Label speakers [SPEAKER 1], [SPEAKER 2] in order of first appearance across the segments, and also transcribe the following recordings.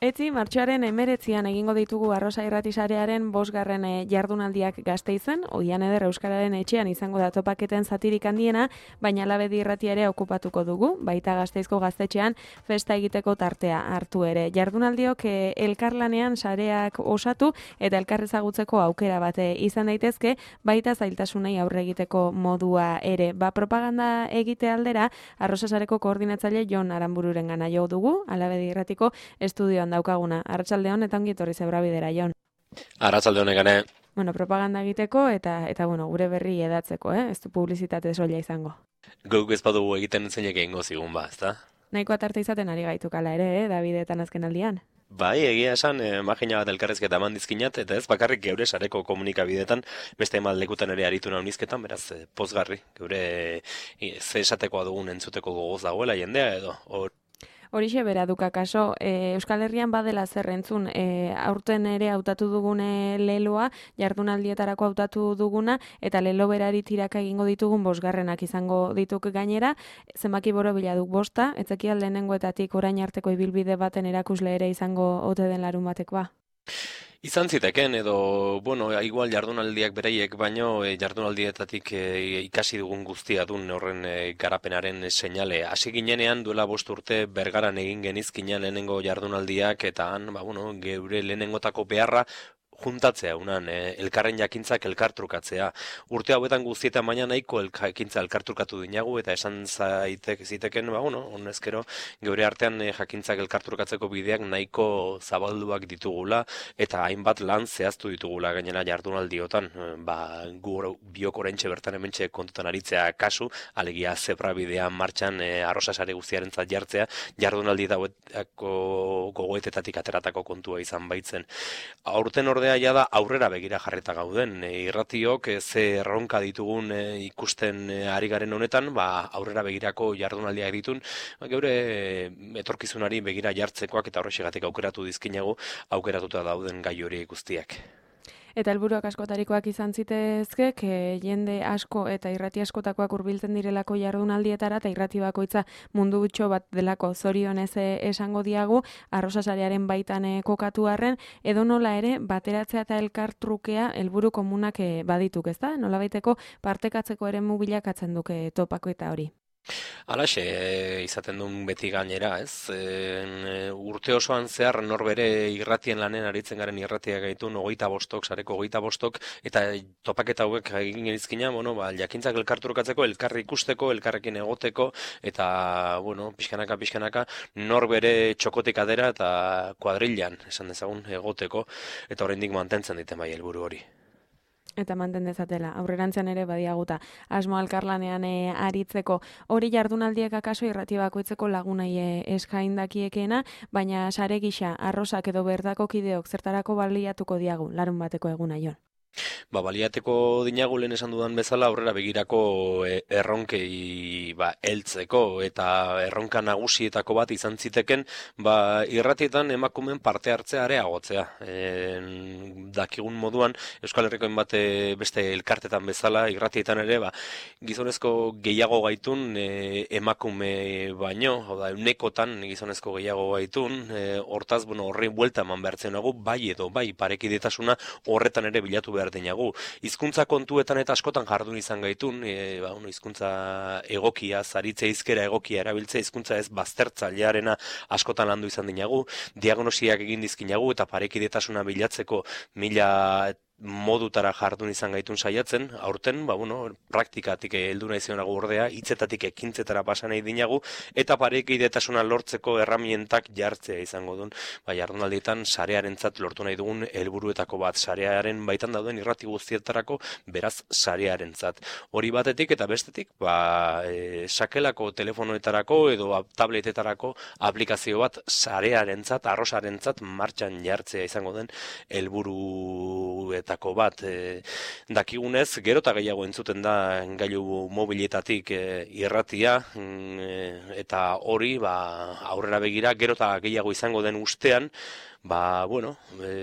[SPEAKER 1] Etzi, martxoaren 19an egingo ditugu Arrosa Irrati Sarearen 5. jardunaldiak Gasteizen, Oian Eder Euskararen etxean izango da topaketen zatirik handiena, baina Labedi Irratia ere okupatuko dugu, baita Gasteizko gaztetxean festa egiteko tartea hartu ere. Jardunaldiok elkarlanean sareak osatu eta elkar ezagutzeko aukera bate izan daitezke, baita zailtasunei aurre egiteko modua ere. Propaganda egite aldera, Arrosa Sareko koordinatzaile Jon Aranbururengana jo dugu, Labedi Irratiko estudioan daukaguna. Arratsaldeon eta ongi etorri Zebrabidera, Jon.
[SPEAKER 2] Arratsaldeon egane.
[SPEAKER 1] Propaganda egiteko eta gure berri edatzeko, ez du publizitate soila izango.
[SPEAKER 2] Guk ez badugu egiten zeinek egingo zigun ezta?
[SPEAKER 1] Nahikoa tarte izaten ari gaituk ala ere, Davidetan azken aldian.
[SPEAKER 2] Bai, egia esan, magina bat elkarrezketa eman dizkinat, eta ez bakarrik geure sareko komunikabideetan, beste eman lekutan ere aritu naunizketan, beraz, pozgarri, geure ze esatekoa dugun entzuteko gogoz dagoela jendea edo,
[SPEAKER 1] Horixe bera duka kaso, Euskal Herrian badela zer entzun, aurten ere hautatu dugune leloa, jardunaldietarako hautatu duguna, eta lelo berari tiraka egingo ditugun 5. izango dituk gainera, zenbaki borobila duk 5, etzeki lehenengoetatik orain arteko ibilbide baten erakusle ere izango ote den larun batekoa.
[SPEAKER 2] Izan ziteken edo, igual jardunaldiak beraiek baino jardunaldietatik ikasi dugun guztia dun horren garapenaren seinale. Hasi ginenean duela 5 urte Bergaran egin genizkinean lehenengo jardunaldiak eta han, geure lehenengotako beharra juntatzea, unan, elkarren jakintzak elkartrukatzea. Urte hauetan guztietan baina nahiko jakintza elkartrukatu dinagu eta esan ziteken, honezkero, geure artean jakintzak elkartrukatzeko bideak nahiko zabalduak ditugula eta hainbat lan zehaztu ditugula gainera jardunaldiotan. Gu biok oraintxe bertan hementxe kontutan aritzea kasu, alegia zebra bidea martxan Arrosa Sare guztiarentzat jartzea, jardunaldi dauetako gogoetetatik ateratako kontua izan baitzen. Aurten ordea da aurrera begira jarreta gauden. Irratiok ze erronka ditugun ikusten ari garen honetan, aurrera begirako jardunaldiak ditun, geure etorkizunari begira jartzekoak eta horrexegatik aukeratu dizkinagu, aukeratuta dauden gai hori guztiak.
[SPEAKER 1] Eta helburuak askotarikoak izan zitezkek, jende asko eta irrati askotakoak hurbiltzen direlako jardunaldietara eta irrati bakoitza mundu gutxo bat delako zorionez esango diagu, Arrosa Sarearen baitan kokatu arren, edo nola ere bateratzea eta elkartrukea helburu komunak badituk, ezta? Nolabaiteko partekatzeko ere bilakatzen duke topako eta hori.
[SPEAKER 2] Alaxe, izaten duen beti gainera, ez? Urte osoan zehar norbere irratien lanen aritzen garen irratiak gaitun 25, sareko 25, eta topaketa hauek egin genizkina, jakintzak elkartrukatzeko, elkarri ikusteko, elkarrekin egoteko, eta, pixkanaka, norbere txokotik adera eta kuadrilan, esan dezagun, egoteko, eta oraindik mantentzen diten bai helburu hori.
[SPEAKER 1] Eta manten dezatela, aurrerantzean ere badiaguta asmo elkarlanean aritzeko. Hori jardunaldiek akaso irrati bakoitzeko lagunai eskaindakiekena, baina sare gisa Arrosak edo bertako kideok zertarako baliatuko diagu larun bateko eguna, Jon.
[SPEAKER 2] Baliateko dinagu lehen esan dudan bezala aurrera begirako erronkei heltzeko eta erronka nagusietako bat izan ziteken irratietan emakumeen parte hartzea areagotzea. Dakigun moduan Euskal Herrikoen beste elkartetan bezala irratietan ere gizonezko gehiago gaitun emakume baino, hau da, 100 gizonezko gehiago gaitun, hortaz, horri buelta eman behartzen nagu, bai edo bai parekidetasuna horretan ere bilatu behar denagu. Hizkuntza kontuetan eta askotan jardun izan gaitun, hizkuntza egokia, zaritze hizkera egokia erabiltzea, hizkuntza ez baztertzailearena askotan landu izan dinagu, diagnosiak egin dizkinagu eta parekidetasuna bilatzeko 1000 modutara jardun izan gaitun saiatzen, aurten, praktikatik heldu nahi zionago ordea, hitzetatik ekintzetara pasa nahi dinagu, eta parekidetasuna lortzeko erramientak jartzea izango duen, jardunaldietan sarearentzat lortu nahi dugun helburuetako bat, sarearen baitan dauden irrati guztietarako, beraz sarearentzat. Hori batetik eta bestetik, sakelako telefonoetarako edo tabletetarako aplikazio bat sarearentzat, Arrosarentzat martxan jartzea izango den helburuetako bat. Dakigunez, gero eta gehiago entzuten da gailu mobiletatik irratia, eta hori aurrera begira gero eta gehiago izango den ustean, bueno,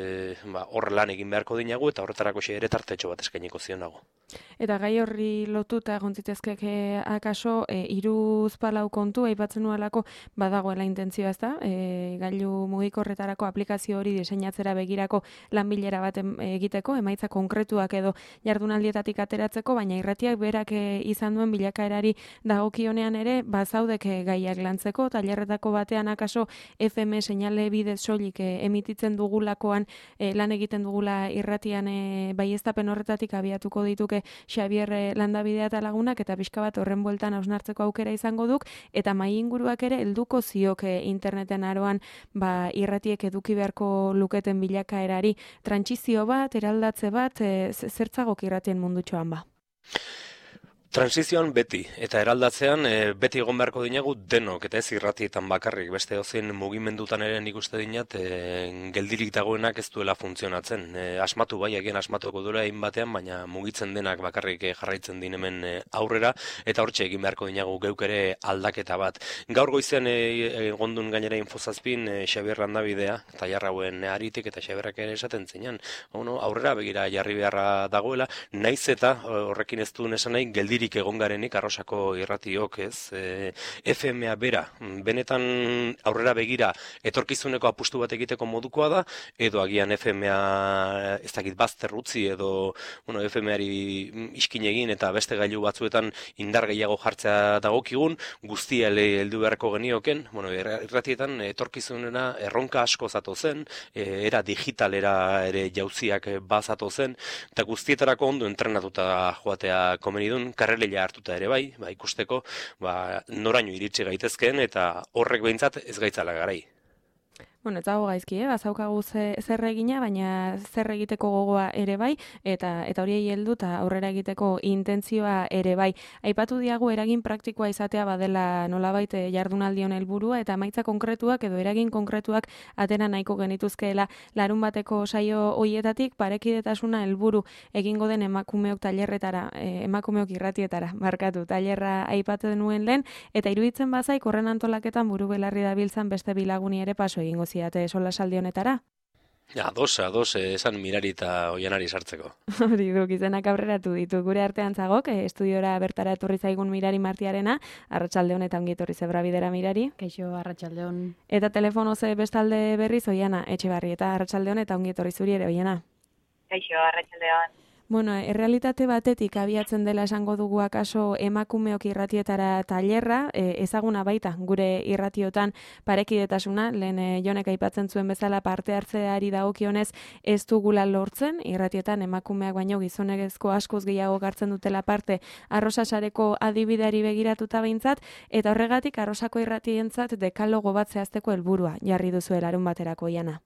[SPEAKER 2] hor lan egin beharko dinagu eta horretarako ere tartetxo bat eskainiko zionago.
[SPEAKER 1] Eta gai horri lotuta egon zitezkek akaso hiruzpalau kontu aipatzen nuelako badagoela intentzioa, ezta? Gailu mugikorretarako aplikazio hori diseinatzera begirako lanbilera bat egiteko, emaitza konkretuak edo jardunaldietatik ateratzeko, baina irratiak berak izan duen bilakaerari dagokionean ere bazaudek gaiak lantzeko, tailerretako batean akaso FM seinale bidez soilik emititzen dugulakoan lan egiten dugula irratian baieztapen horretatik abiatuko dituke Xabier Landabidea eta lagunak eta pixka bat horren bueltan hausnartzeko aukera izango duk eta mai inguruak ere helduko ziok interneten aroan irratiek eduki beharko luketen bilakaerari trantsizio bat, eraldatze bat, zertzagok irratien mundutxoan ba?
[SPEAKER 2] Transizioan beti, eta eraldatzean beti egon beharko dinagu denok, eta ez irratietan bakarrik, beste ozen mugimendutan ere nik uste dinat, geldirik dagoenak ez duela funtzionatzen. Asmatu bai, egin asmatuko duela egin batean, baina mugitzen denak bakarrik jarraitzen din hemen aurrera, eta hortxe egin beharko dinagu geuk ere aldaketa bat. Gaur goizean egondun gainera infozazpin Xabier Landabidea, eta jarrauen aritik eta Xabierrak ere esaten zeinan, aurrera begira jarri beharra dagoela, naiz eta horrekin ez duen esan nahi geldirik egon garenik Arrosako irratiok, ez? FM-a bera, benetan aurrera begira etorkizuneko apustu bat egiteko modukoa da, edo agian FM-a ez dakit bazter utzi edo FM-ari iskin egin eta beste gailu batzuetan indar gehiago jartzea dagokigun, guztia heldu beharko genioken, irratietan etorkizunena erronka asko zato zen, era digitalera ere jauziak bazato zen, eta guztietarako ondo entrenatuta joatea komenidun, karreleia hartuta ere bai, ikusteko, noraino iritsi gaitezkeen eta horrek behintzat ez gaitzala garai.
[SPEAKER 1] Bueno, eta gaizki, bazaukagu zer egina, baina zer egiteko gogoa ere bai, eta horiei heldu eta aurrera egiteko intentzioa ere bai. Aipatu diagu eragin praktikoa izatea badela nolabait jardunaldion helburua eta emaitza konkretuak edo eragin konkretuak atera nahiko genituzkeela larun bateko saio hoietatik parekidetasuna helburu egingo den emakumeok tailerretara, emakumeok irratietara, tailerra aipatu denuen lehen, eta iruditzen bazaik horren antolaketan buru belarri dabiltzan beste bilaguni ere paso egingo ziate solasaldi honetara?
[SPEAKER 2] Ados, esan Mirari eta Oianari sartzeko.
[SPEAKER 1] Hori duk, izenak aurreratu ditu. Gure artean zagok, estudiora bertara etorri zaigun Mirari Martiarena, arratsaldeon eta ongi etorri zebra bidera Mirari.
[SPEAKER 3] Kaixo, arratsaldeon.
[SPEAKER 1] Eta telefono ze bestalde berriz Oiana Etxebarri, eta arratsaldeon eta ongi etorri zuri ere, Oiana.
[SPEAKER 4] Kaixo, arratsaldeon.
[SPEAKER 1] Bueno, errealitate batetik abiatzen dela esango dugu akaso emakumeok irratietara tailerra, ezaguna baita gure irratiotan parekidetasuna, lehen Jonek aipatzen zuen bezala parte hartzeari dagokionez ez dugula lortzen, irratietan emakumeak baino gizonezko askoz gehiago hartzen dutela parte Arrosa sareko adibideari begiratuta behintzat, eta horregatik Arrosako irratientzat dekalogo bat zehazteko helburua jarri duzu larun baterako, Iana.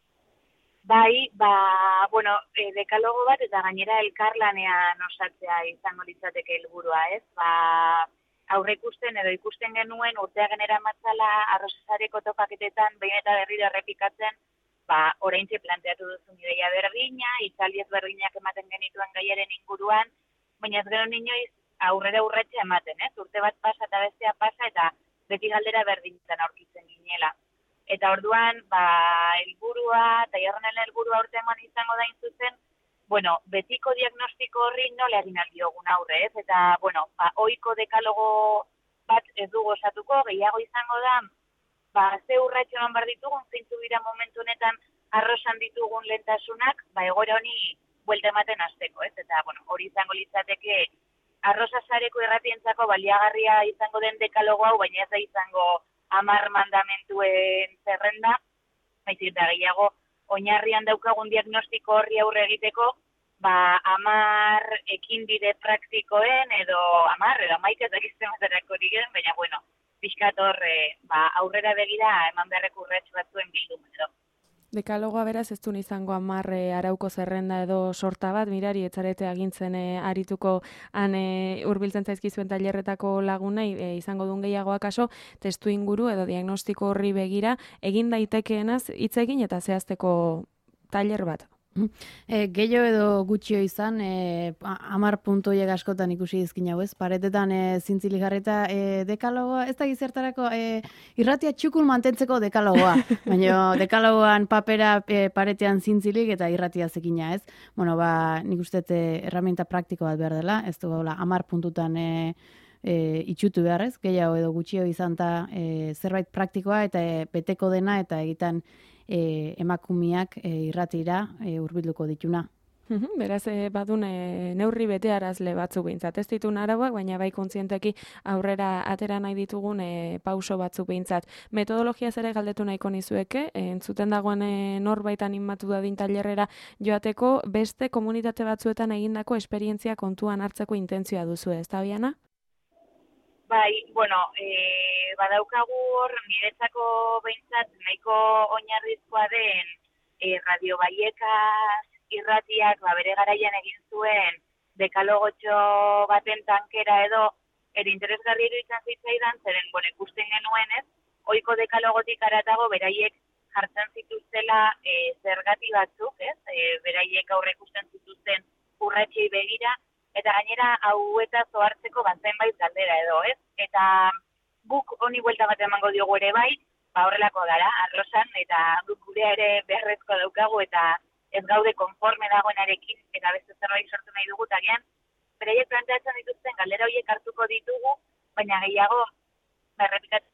[SPEAKER 4] Bai, dekalogo bat eta gainera elkarlanean osatzea izango litzateke helburua, ez? Aurreikusten edo ikusten genuen urteagen eramatzala Arrosareko topaketetan behin eta berriro errepikatzen, oraintxe planteatu duzun ideia berdina, hitzaldi berdinak ematen genituen gaiaren inguruan, baina ez gero inoiz aurrera urratsa ematen, ez? Urte bat pasa eta bestea pasa eta beti galdera berdinetan aurkitzen ginela. Eta orduan, helburua, eta jarronen helburua urtean izango da zuzen, betiko diagnostiko horri nola egin aldiogun aurre, ez? Eta, ohiko dekalogo bat ez dugu osatuko, gehiago izango da, ze urratxo eman behar ditugun, zeintzu dira momentu honetan Arrosan ditugun lehentasunak, egoera honi buelta ematen hasteko, ez? Eta, hori izango litzateke Arrosa sareko irratientzako baliagarria izango den dekalogo hau, baina ez da izango 10 mandamentuen zerrenda, baizik eta gehiago oinarrian daukagun diagnostiko horri aurre egiteko, 10 ekinbide praktikoen edo 11 ez dakizten baterako diren, baina pixkat hor aurrera begira eman beharreko urrats batzuen bildumen edo.
[SPEAKER 1] Dekalogoa beraz ez duen izango 10 arauko zerrenda edo sorta bat, Mirari, etzarete agintzen arituko han hurbiltzen zaizkizuen tailerretako lagunei izango duen gehiago akaso, testu inguru edo diagnostiko horri begira, egin daitekeenaz hitz egin eta zehazteko tailer bat.
[SPEAKER 3] Gehiago edo gutxio izan, 10 puntoiek askotan ikusi dizkin hau ez, paretetan zintzilik jarrita dekalogoa, ez da gizertarako irratia txukun mantentzeko dekalogoa, baina dekalogoan papera paretean zintzilik eta irratia zekina ez. Bueno, nik uste herramienta praktiko bat behar dela, ez du gaula 10 puntutan itxutu beharrez, gehiago edo gutxio izan zerbait praktikoa eta beteko dena eta egitan emakumiak irratira hurbilduko dituna.
[SPEAKER 1] Beraz, badun neurri betearazle batzuk behintzat. Ez ditun arauak, baina bai kontzienteki aurrera atera nahi ditugun pauso batzuk behintzat. Metodologiaz ere galdetu nahiko nizueke, entzuten dagoen norbait animatu dadin tailerrera joateko, beste komunitate batzuetan egindako esperientzia kontuan hartzeko intentzioa duzu, ez da, Oiana?
[SPEAKER 4] Bai, bueno, badaukagu hor, niretzako behintzat nahiko oinarrizkoa den Radio Vallecas irratiak bere garaian egin zuen dekalogotxo baten tankera edo interesgarri iruditzen zitzaidan, zeren ikusten genuenez, ohiko dekalogotik haratago beraiek jartzen zituztela zergati batzuk, ez? Beraiek aurre ikusten zituzten urratsei begira, eta gainera hau eta zohartzeko zenbait galdera edo, ez? Eta guk honi buelta bat emango diogu ere bai, horrelako gara, arlosan, eta guk gurea ere beharrezko daukagu, eta ez gaude konforme dagoenarekin, eta beste zerbait sortu nahi dugu, eta gian, beraiek planteatzen dituzten galdera horiek hartuko ditugu, baina gehiago, errepikatzen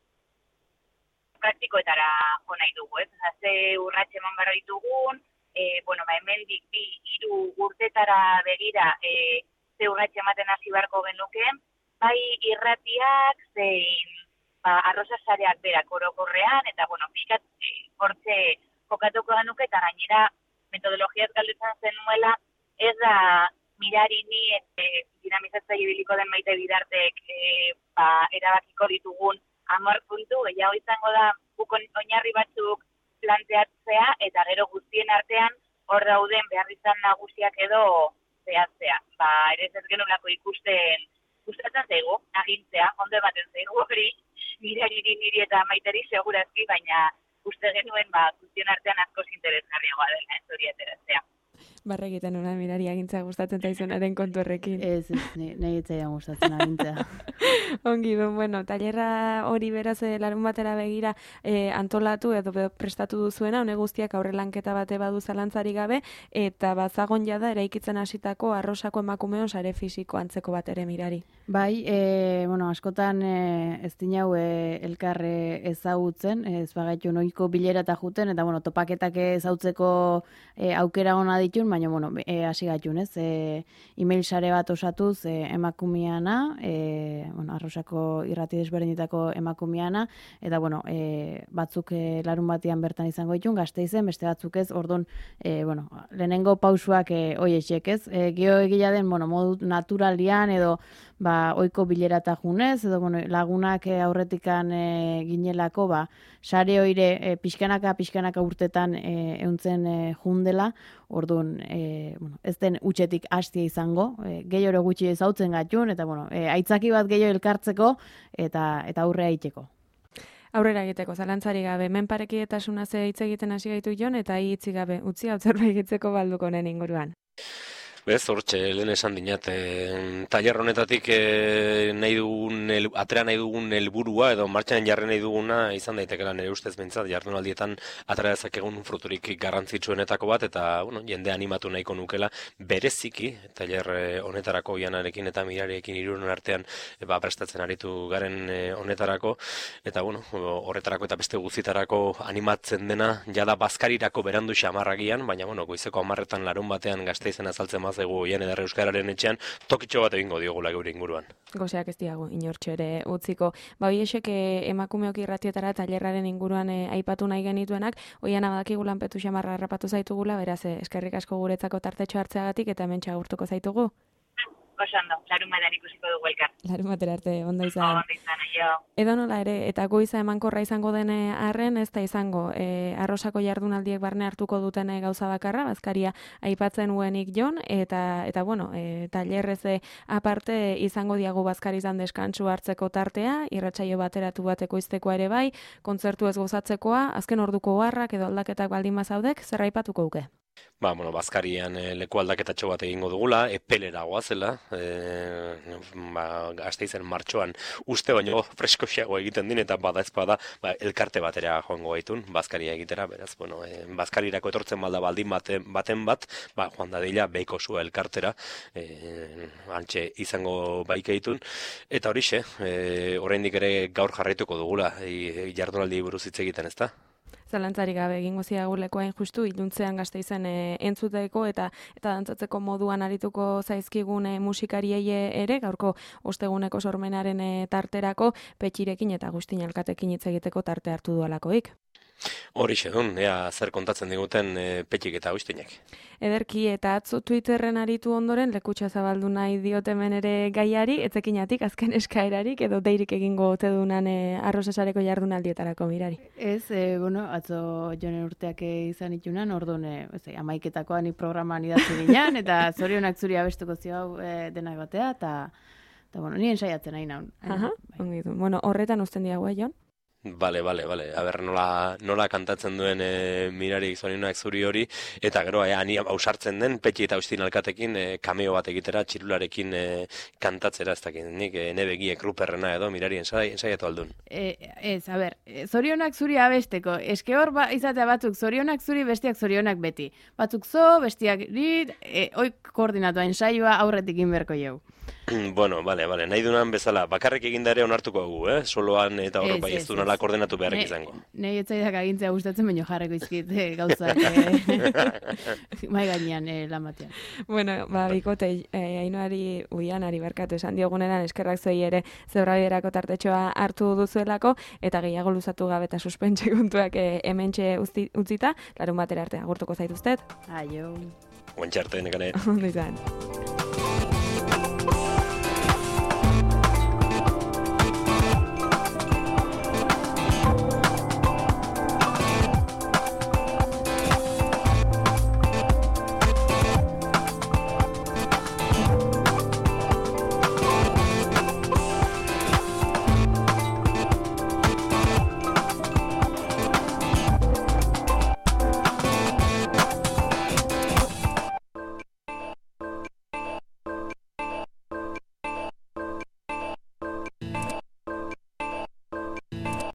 [SPEAKER 4] praktikoetara jo nahi dugu, ez? Ze urratxe eman behar ditugun, hemendik 2-3 urtetara begira, ze urratxe ematen hasi beharko genukeen, bai irratiak, zein arrosa sareak berak orokorrean, eta pixkat hortze kokatuko genuke, eta gainera metodologiaz galdetzen zenuela, ez da mirari ni dinamizatzaile biliko den maite bidartek erabakiko ditugun 10 puntu, gehiago izango da guk oinarri batzuk planteatzea, eta gero guztien artean hor dauden behar izan nagusiak edo zehaztea. Ere ez genulako ikusten gustatzen zaigu, agintzea, ondo ematen zaigu hori, niri eta maiteri segurazki, baina uste genuen guztien artean askoz interesgarriagoa dela, ez hori ateratzea.
[SPEAKER 1] Barre egiten una mirari agintza gustatzen taizunaren kontu horrekin.
[SPEAKER 3] Ez, nahi etzaian gustatzen agintzea.
[SPEAKER 1] Ongi, tailerra hori beraz larun batera begira antolatu edo prestatu duzuena, hone guztiak aurrelanketa bate badu zalantzari gabe, eta bazagon jada eraikitzen hasitako arrosako emakumeon sare fisiko antzeko bat ere mirari.
[SPEAKER 3] Bai, askotan ez dinau elkar ezagutzen, ez bagaitu noiko bilera eta juten, eta topaketak ezautzeko aukera ona ditun, baina hasi gaitun, ez? Email sare bat osatuz emakumiana, arrosako irrati desberdinetako emakumiana, eta batzuk larun batean bertan izango ditun, Gasteizen, beste batzuk ez, orduan, lehenengo pausuak hoietxek, ez? Geho egila den, modu naturalian edo oiko bilerata junez, edo lagunak aurretikan ginelako, sare hoire pixkanaka urtetan euntzen jundela, orduan, ez den utxetik hastia izango, gehiago gutxi ezautzen gatun, eta aitzaki bat gehiago elkartzeko, eta aurrea itxeko.
[SPEAKER 1] Aurrera egiteko, zalantzari gabe, menparekietasuna ze hitz egiten hasi gaitu jon, eta hitzi gabe, utzi hau zerbait egitzeko balduko honen inguruan.
[SPEAKER 2] Bez, hortxe, lehen esan dinat, tailer honetatik atera nahi dugun helburua edo martxan jarri nahi duguna izan daitekela nire ustez behintzat, jardunaldietan atera dezakegun fruturik garrantzitsuenetako bat, eta jende animatu nahiko nukela bereziki, tailer honetarako Oianarekin eta Mirarekin hiruren artean prestatzen aritu garen honetarako, eta horretarako eta beste guztitarako animatzen dena, jada bazkarirako berandu xamarragian, baina goizeko 10 larun batean Gasteizen azaltzen zego Oian eder euskararen etxean, tokitxo bat egingo diogula geure inguruan.
[SPEAKER 1] Gozeak ez diagu, inortxo ere utziko. Hoiesek emakumeok irratietara tailerraren inguruan aipatu nahi genituenak, Oiana badakigu lanpetu xamarra harrapatu zaitugula, beraz eskerrik asko guretzako tartetxo hartzeagatik eta hementxe agurtuko zaitugu.
[SPEAKER 4] Osando, larun batean ikusiko dugu elkar.
[SPEAKER 1] Larun batera arte, ondo izan.
[SPEAKER 4] Ondo izan, aio.
[SPEAKER 1] Edo nola ere, eta goiza emankorra izango den arren, ez da izango, arrosako jardunaldiek barne hartuko duten gauza bakarra, bazkaria aipatzen uenik jon, eta tailerrez aparte izango diagu bazkari izan deskantsu hartzeko tartea, irratsaio bateratu bateko iztekoa ere bai, kontzertu ez gozatzekoa, azken orduko oharrak edo aldaketak baldin bazaudek, zer aipatuko uke?
[SPEAKER 2] Bazkarian leku aldaketatxo bat egingo dugula, epelera goazela, Gasteizen martxoan uste baino freskoxiago egiten din, eta bada ezpada elkarte batera joango gaitun, bazkaria egitera, beraz, bazkarirako etortzen baldin baten bat, joan dadila beiko zua elkartera, antxe izango baikeitun, eta horixe, oraindik ere gaur jarraituko dugula, jardunaldi buruz hitz egiten, ezta?
[SPEAKER 1] Zalantzarik gabe egingo ziaguleko hain justu iluntzean Gasteizen entzuteko eta dantzatzeko moduan arituko zaizkigun musikariei ere gaurko osteguneko sormenaren tarterako Petxirekin eta Agustin Alkatekin hitz egiteko tarte hartu dualakoik.
[SPEAKER 2] Horixe dun, ea zer kontatzen diguten Petxik eta Agustinek.
[SPEAKER 1] Ederki eta atzo Twitterren aritu ondoren lekutxa zabaldu nahi diot hemen ere gaiari, etzekinatik azken eskaerarik edo deirik egingo ote dunan arrozesareko jardunaldietarako mirari.
[SPEAKER 3] Ez, atzo Jonen urteak izan itunan, orduan, amaiketakoan programan idatzi ginean, eta zorionak zuri abestuko zio dena batea, eta nien saiatzen nahi naun.
[SPEAKER 1] Ongi du. Horretan uzten diagoa, Jon?
[SPEAKER 2] Bale. Aber, nola kantatzen duen mirarik zorionak zuri hori, eta gero, ani ausartzen den, Petxi eta Agustin Alkatekin kameo bat egitera, txirularekin kantatzera, ez dakit, nik nebegiek ruperrena edo mirarien saiatu aldun.
[SPEAKER 3] Ez, zorionak zuri abesteko, eske hor izatea batzuk zorionak zuri, bestiak zorionak beti. Batzuk bestiak rit, oik koordinatu ensaioa aurretik inberko jau.
[SPEAKER 2] Bale, nahi dunan bezala, bakarrik eginda ere onartuko dugu, soloan eta horro ez du nola koordinatu beharrik izango.
[SPEAKER 3] Nei etzaidak agintzea gustatzen, baino jarreko izkit gauzak mai gainean lan batean.
[SPEAKER 1] Bikote, Ainoari Uianari barkatu esan dioguneran eskerrak zoi ere zebrabiderako tartetxoa hartu duzuelako, eta gehiago luzatu gabe eta suspense kontuak hementxe utzita, larun batera arte agurtuko zaituztet.
[SPEAKER 3] Aio.
[SPEAKER 2] Guantxarte, nekane.
[SPEAKER 1] Ondo izan.